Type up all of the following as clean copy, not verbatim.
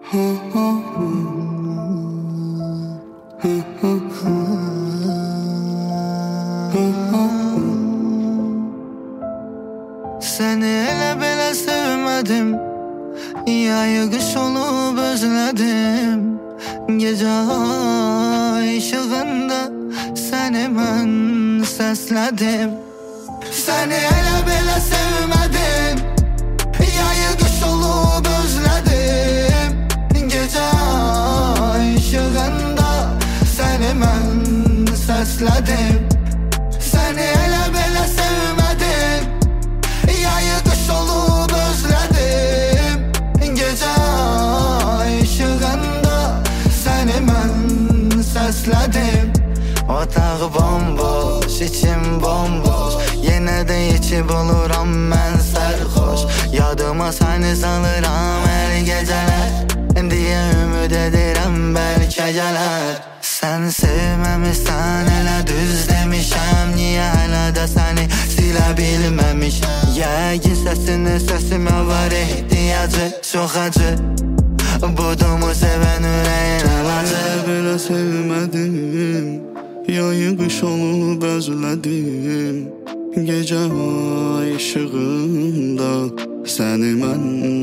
Seni elə belə sevmədim, yayı qış olub özlədim. Gecə ay işığında səni mən səslədim. Səni elə belə sevmədim, yayı qış olub özlədim. Gecə ay işığında səni mən səslədim. Səni elə belə sevmədim, yayı qış olub özlədim. Gecə ay işığında səni mən səslədim. Otaq bomboş, içim bomboş, yenə də içib oluram mən sərxoş. Yadıma səni salıram hər gecələr, deyə ümid edirəm bəlkə gələr. Sən sevməmişsən, elə düz demişəm, niyə hələ də səni silə bilməmişəm. Yəqin səsimə var ehtiyacı, çox acı, budumu sevən ürəyin əlacı. Belə sevmədim, yayı qış olub özlədim. Gecə ay işığında səni mən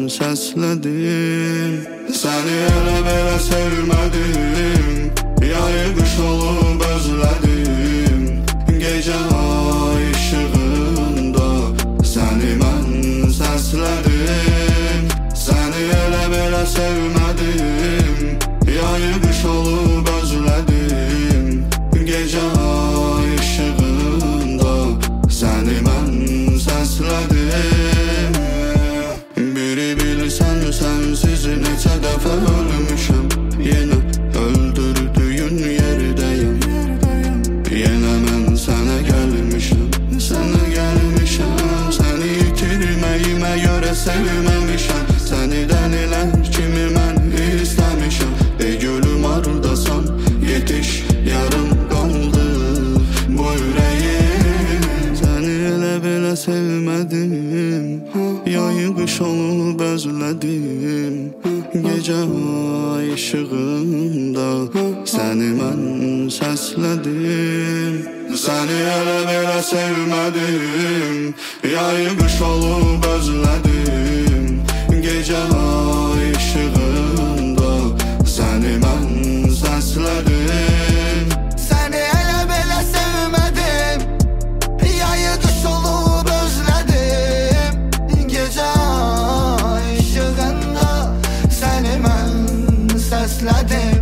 səslədim. Səni elə belə sevmədim, yayı qış olub özlədim. Gecə ay işığında səni mən səslədim. Səni elə belə sevmədim, yayı qış olub özlədim. Gecə ay işığında səni mən səslədim. Biri bilsən, sənsiz neçə dəfə ölmüşəm, yenə öldürdüyün yerdəyəm. Yenə mən sənə gəlmişəm, səni itirməyimə görə sevməmişəm. Sənidən elə kimi mən istəmişəm. Gülüm hardasan, yetiş, yarım qaldı bu ürəyim. Səni elə belə sevmədim, yayı qış olub özlədim. Gecə ay işığında səni mən səslədim. Səni elə belə sevmədim, yayı qış olub özlədim. Gecə ay işığında səni mən səslədim. Səni elə belə sevmədim, yayı qış olub özlədim. Gecə ay işığında səni mən səslədim.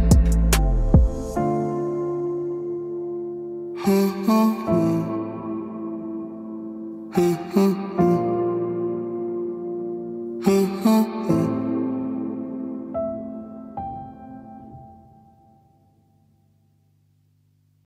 Ha ha ha.